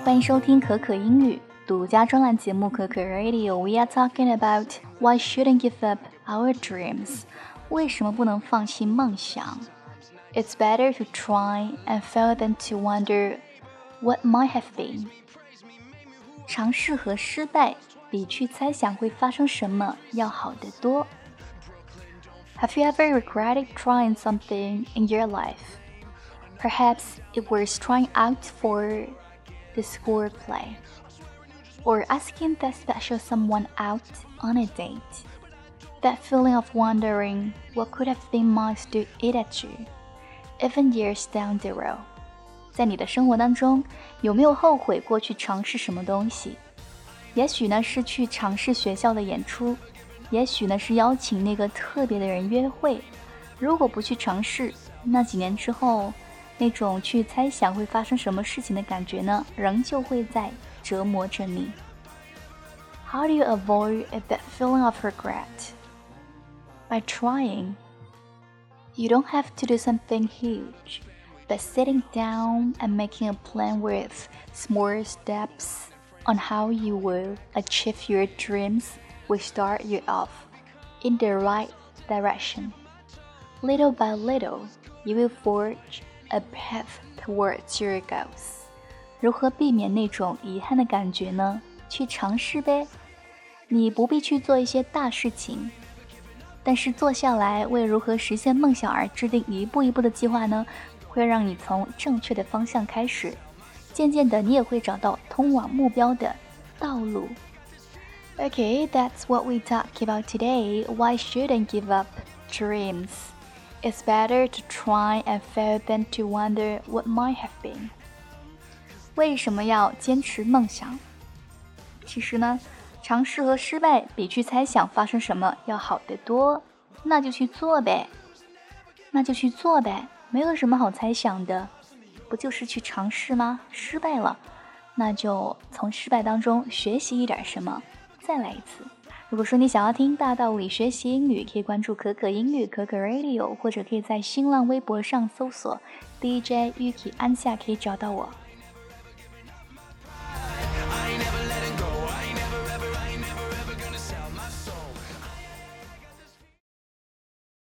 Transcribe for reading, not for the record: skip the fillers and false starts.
欢迎收听可可英语独家专栏节目可可 Radio。 We are talking about why shouldn't give up our dreams. 为什么不能放弃梦想？ It's better to try and fail than to wonder what might have been. 尝试和失败比去猜想会发生什么要好得多。Have you ever regretted trying something in your life? Perhaps it was trying out for the school play, or asking that special someone out on a date. That feeling of wondering what could have been might still eat at you, even years down the road. 在你的生活当中，有没有后悔过去尝试什么东西？也许呢是去尝试学校的演出，也许呢是邀请那个特别的人约会。如果不去尝试，那几年之后，那种去猜想会发生什么事情的感觉呢，仍旧会在折磨着你。How do you avoid that feeling of regret? By trying. You don't have to do something huge, but sitting down and making a plan with small steps on how you will achieve your dreams will start you off in the right direction. Little by little, you will forge a path towards your goals. 如何避免那种遗憾的感觉呢？去尝试呗。你不必去做一些大事情，但是坐下来为如何实现梦想而制定一步一步的计划呢，会让你从正确的方向开始，渐渐的你也会找到通往目标的道路。Okay, that's what we talk about today. Why shouldn't give up dreams?It's better to try and fail than to wonder what might have been. 为什么要坚持梦想？其实呢，尝试和失败比去猜想发生什么要好得多。那就去做呗，没有什么好猜想的，不就是去尝试吗？失败了，那就从失败当中学习一点什么，再来一次。如果说你想要听大道理学习英语，可以关注可可英语可可 Radio， 或者可以在新浪微博上搜索 DJ Yuki 安夏，可以找到我。